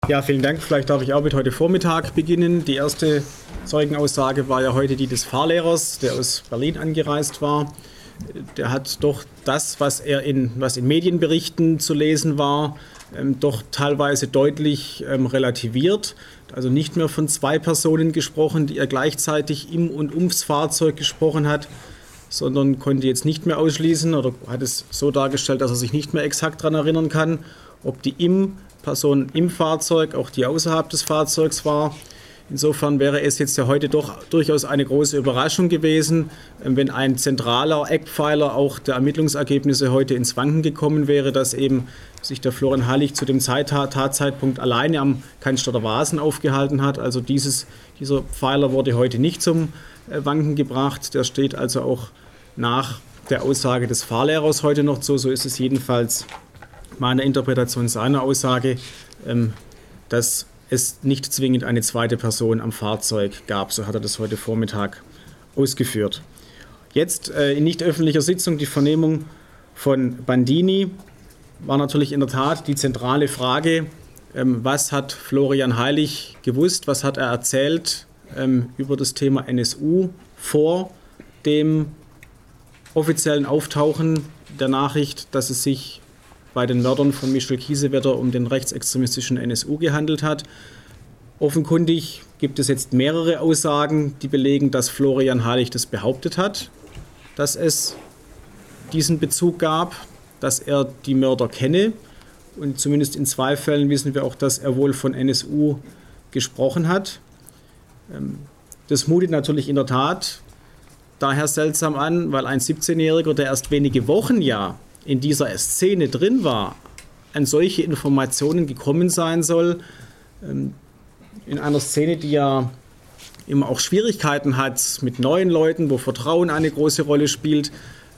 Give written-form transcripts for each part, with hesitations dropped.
Ja, vielen Dank. Vielleicht darf ich auch mit heute Vormittag beginnen. Die erste Zeugenaussage war ja heute die des Fahrlehrers, der aus Berlin angereist war. Der hat doch das, was in Medienberichten zu lesen war, doch teilweise deutlich relativiert. Also nicht mehr von 2 Personen gesprochen, die er gleichzeitig im und ums Fahrzeug gesprochen hat, sondern konnte jetzt nicht mehr ausschließen oder hat es so dargestellt, dass er sich nicht mehr exakt daran erinnern kann, ob die Person im Fahrzeug, auch die außerhalb des Fahrzeugs war. Insofern wäre es jetzt ja heute doch durchaus eine große Überraschung gewesen, wenn ein zentraler Eckpfeiler auch der Ermittlungsergebnisse heute ins Wanken gekommen wäre, dass eben sich der Florian Hallig zu dem Tatzeitpunkt alleine am Cannstatter Wasen aufgehalten hat. Also dieser Pfeiler wurde heute nicht zum Wanken gebracht. Der steht also auch nach der Aussage des Fahrlehrers heute noch so. So ist es jedenfalls meine Interpretation seiner Aussage, dass es nicht zwingend eine zweite Person am Fahrzeug gab. So hat er das heute Vormittag ausgeführt. Jetzt in nicht öffentlicher Sitzung die Vernehmung von Bandini war natürlich in der Tat die zentrale Frage, was hat Florian Hallig gewusst, was hat er erzählt über das Thema NSU vor dem offiziellen Auftauchen der Nachricht, dass es sich bei den Mördern von Michel Kiesewetter um den rechtsextremistischen NSU gehandelt hat. Offenkundig gibt es jetzt mehrere Aussagen, die belegen, dass Florian Hallig das behauptet hat, dass es diesen Bezug gab, dass er die Mörder kenne. Und zumindest in 2 Fällen wissen wir auch, dass er wohl von NSU gesprochen hat. Das mutet natürlich in der Tat daher seltsam an, weil ein 17-Jähriger, der erst wenige Wochen in dieser Szene drin war, an solche Informationen gekommen sein soll, in einer Szene, die ja immer auch Schwierigkeiten hat mit neuen Leuten, wo Vertrauen eine große Rolle spielt.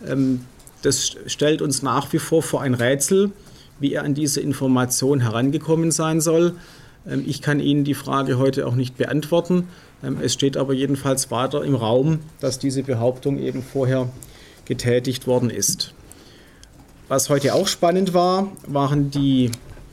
Das stellt uns nach wie vor ein Rätsel, wie er an diese Information herangekommen sein soll. Ich kann Ihnen die Frage heute auch nicht beantworten. Es steht aber jedenfalls weiter im Raum, dass diese Behauptung eben vorher getätigt worden ist. Was heute auch spannend war, waren die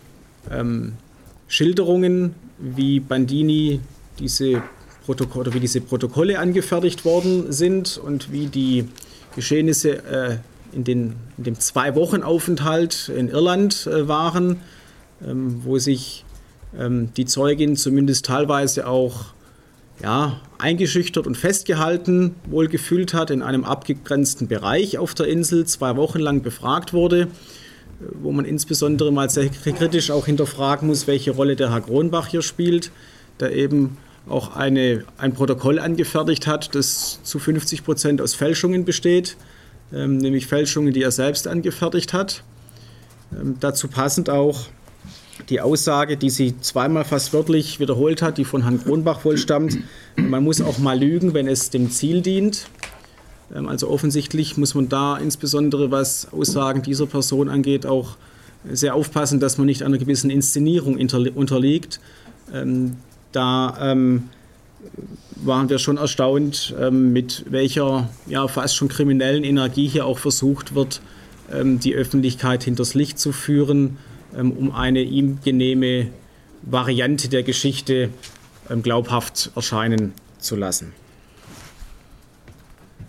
Schilderungen, wie Bandini diese Protokolle angefertigt worden sind und wie die Geschehnisse in dem 2-Wochen-Aufenthalt in Irland waren, wo sich die Zeugin zumindest teilweise auch eingeschüchtert und festgehalten wohl gefühlt hat, in einem abgegrenzten Bereich auf der Insel 2 Wochen lang befragt wurde, wo man insbesondere mal sehr kritisch auch hinterfragen muss, welche Rolle der Herr Kronbach hier spielt, der eben auch ein Protokoll angefertigt hat, das zu 50% aus Fälschungen besteht, nämlich Fälschungen, die er selbst angefertigt hat. Dazu passend auch die Aussage, die sie zweimal fast wörtlich wiederholt hat, die von Herrn Kronbach wohl stammt: Man muss auch mal lügen, wenn es dem Ziel dient. Also offensichtlich muss man da insbesondere, was Aussagen dieser Person angeht, auch sehr aufpassen, dass man nicht einer gewissen Inszenierung unterliegt. Da waren wir schon erstaunt, mit welcher fast schon kriminellen Energie hier auch versucht wird, die Öffentlichkeit hinters Licht zu führen, um eine ihm genehme Variante der Geschichte glaubhaft erscheinen zu lassen.